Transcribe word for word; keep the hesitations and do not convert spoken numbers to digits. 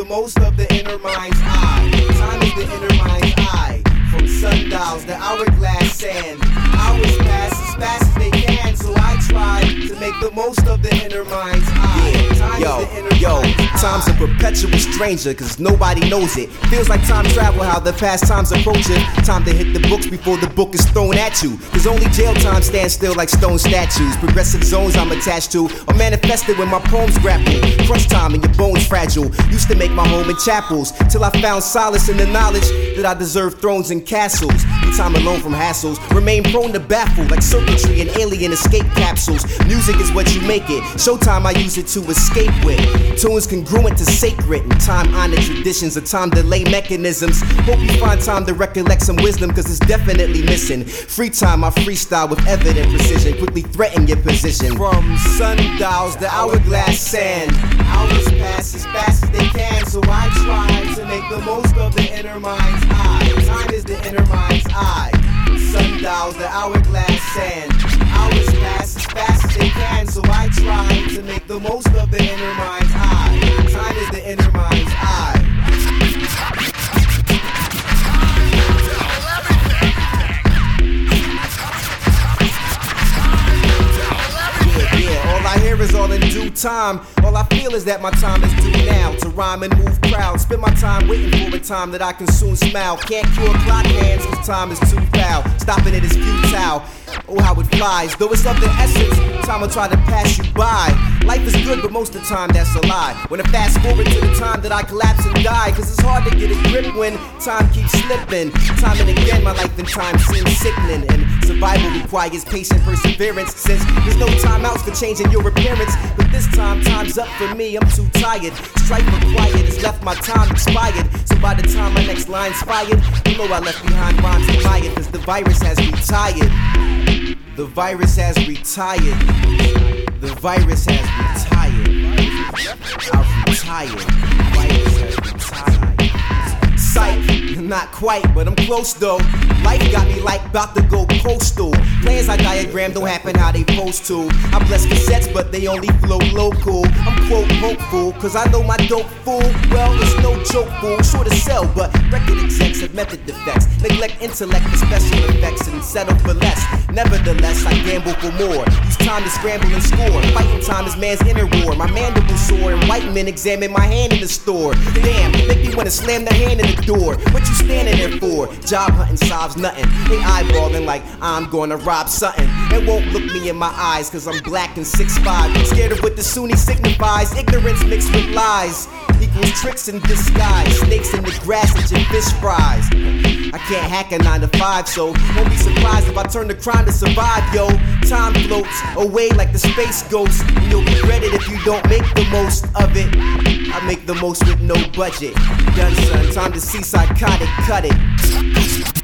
the most of the inner mind's eye. Time is the inner mind's eye. From sundials to hourglass sand, hours pass as fast as they can, so I try to make the most of the inner mind's eye. Time Yo, is the inner yo, mind's time's eye. a perpetual stranger, cause nobody knows it. Feels like time travel, how the past time's approaching. Time to hit the books before the book is thrown at you. Cause only jail time stands still like stone statues. Progressive zones I'm attached to are manifested when my poems grapple. Crunch time and your bones fragile. Used to make my home in chapels, till I found solace in the knowledge that I deserve thrones and castles. Need time alone from hassles, remain prone to baffle like circuitry and alien escape capsules. Music is what you make it, showtime I use it to escape with. Tunes congruent to sacred and time-honored traditions of time delay mechanisms. Hope you find time to recollect some wisdom, cause it's definitely missing. Free time I freestyle with evident precision, quickly threaten your position. From sundials to hourglass sand, hours pass as fast as they can, so I try to make the most of the inner mind's eye. Time is the inner mind's eye. Sundials to hourglass sand, hours pass as fast as they can, so I try to make the most of the inner mind's eye. Time is the inner mind's eye. All I hear is all in due time. All I feel is that my time is due now to rhyme and move crowds. Spend my time waiting for a time that I can soon smile. Can't cure clock hands cause time is too foul. Stopping it is futile. Oh, how it flies. Though it's of the essence, time will try to pass you by. Life is good, but most of the time that's a lie. When I fast forward to the time that I collapse and die, cause it's hard to get a grip when time keeps slipping. Time and again, my life and time seems sickening. And survival requires patient perseverance, since there's no time outs for changing your appearance. But this time, time's up for me, I'm too tired. Strife required has left my time expired. So by the time my next line's fired, you know I left behind rhymes admired, cause the virus has retired. The virus has retired. The virus has retired. I've retired. The virus has retired. Psych, not quite, but I'm close though. Life got me like about to go postal. Plans I diagram don't happen how they supposed to. I bless cassettes, but they only flow local. I'm quote hopeful, cause I know my dope fool. Well, it's no joke, fool. Sure to sell, but record execs have method defects. Neglect intellect for special effects and settle for less. Nevertheless, I gamble for more. Use time to scramble and score. Fighting time is man's inner war. My mandible sore and white men examine my hand in the store. Damn, make me wanna slam their hand in the door. What you standing there for? Job hunting solves nothing. They eyeballing like I'm gonna rob something. They won't look me in my eyes cause I'm black and six five. Scared of what the Sunni signifies. Ignorance mixed with lies equals tricks in disguise. Snakes in the grass and your fish fries. I can't hack a nine to five, so won't be surprised if I turn to crime to survive, yo. Time floats away like the space ghost, and you'll regret it if you don't make the most of it. I make the most with no budget. Done, son, time to see psychotic, cut it.